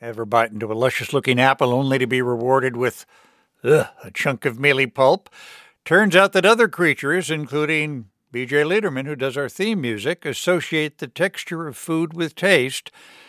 Ever bite into a luscious-looking apple only to be rewarded with a chunk of mealy pulp? Turns out that other creatures, including B.J. Liederman, who does our theme music, associate the texture of food with taste,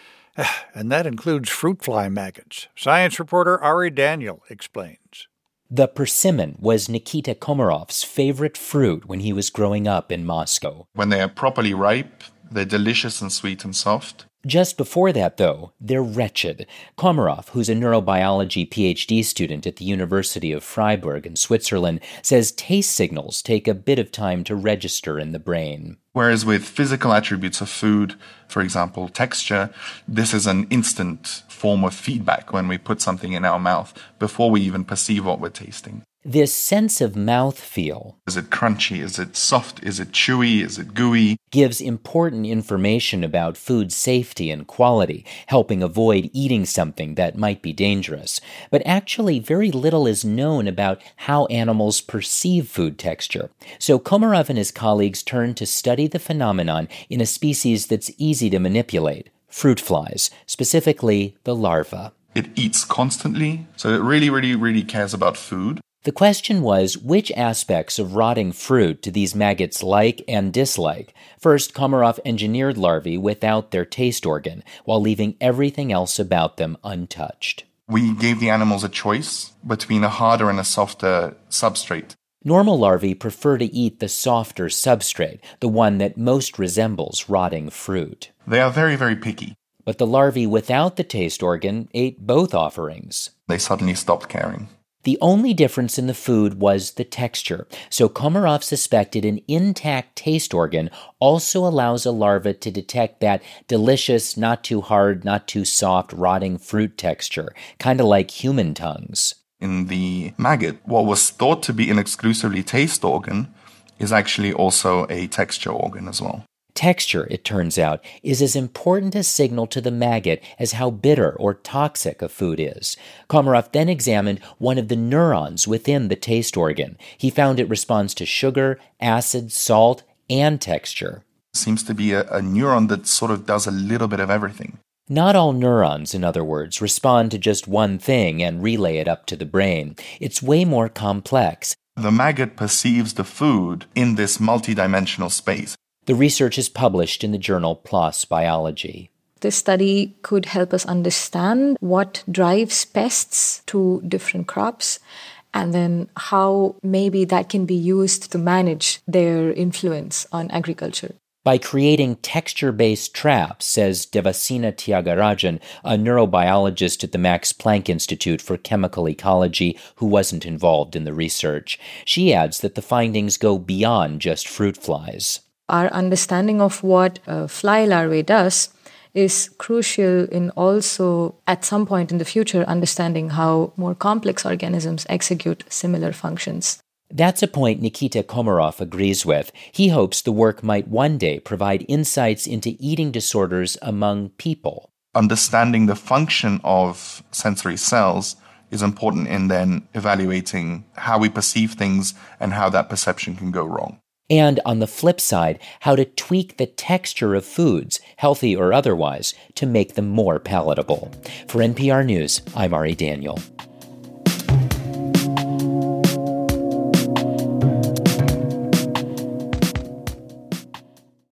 and that includes fruit fly maggots. Science reporter Ari Daniel explains. The persimmon was Nikita Komarov's favorite fruit when he was growing up in Moscow. When they are properly ripe, they're delicious and sweet and soft. Just before that, though, they're wretched. Komarov, who's a neurobiology PhD student at the University of Freiburg in Switzerland, says taste signals take a bit of time to register in the brain. Whereas with physical attributes of food, for example, texture, this is an instant form of feedback when we put something in our mouth before we even perceive what we're tasting. This sense of mouthfeel, is it crunchy? Is it soft? Is it chewy? Is it gooey? Gives important information about food safety and quality, helping avoid eating something that might be dangerous. But actually, very little is known about how animals perceive food texture. So Komarov and his colleagues turned to study the phenomenon in a species that's easy to manipulate, fruit flies, specifically the larva. It eats constantly, so it really cares about food. The question was, which aspects of rotting fruit do these maggots like and dislike? First, Komarov engineered larvae without their taste organ, while leaving everything else about them untouched. We gave the animals a choice between a harder and a softer substrate. Normal larvae prefer to eat the softer substrate, the one that most resembles rotting fruit. They are very picky. But the larvae without the taste organ ate both offerings. They suddenly stopped caring. The only difference in the food was the texture, so Komarov suspected an intact taste organ also allows a larva to detect that delicious, not too hard, not too soft, rotting fruit texture, kind of like human tongues. In the maggot, what was thought to be an exclusively taste organ is actually also a texture organ as well. Texture, it turns out, is as important a signal to the maggot as how bitter or toxic a food is. Komarov then examined one of the neurons within the taste organ. He found it responds to sugar, acid, salt, and texture. It seems to be a neuron that sort of does a little bit of everything. Not all neurons, in other words, respond to just one thing and relay it up to the brain. It's way more complex. The maggot perceives the food in this multidimensional space. The research is published in the journal PLOS Biology. This study could help us understand what drives pests to different crops, and then how maybe that can be used to manage their influence on agriculture. By creating texture-based traps, says Devasena Tyagarajan, a neurobiologist at the Max Planck Institute for Chemical Ecology who wasn't involved in the research. She adds that the findings go beyond just fruit flies. Our understanding of what a fly larvae does is crucial in also, at some point in the future, understanding how more complex organisms execute similar functions. That's a point Nikita Komarov agrees with. He hopes the work might one day provide insights into eating disorders among people. Understanding the function of sensory cells is important in then evaluating how we perceive things and how that perception can go wrong. And on the flip side, how to tweak the texture of foods, healthy or otherwise, to make them more palatable. For NPR News, I'm Ari Daniel.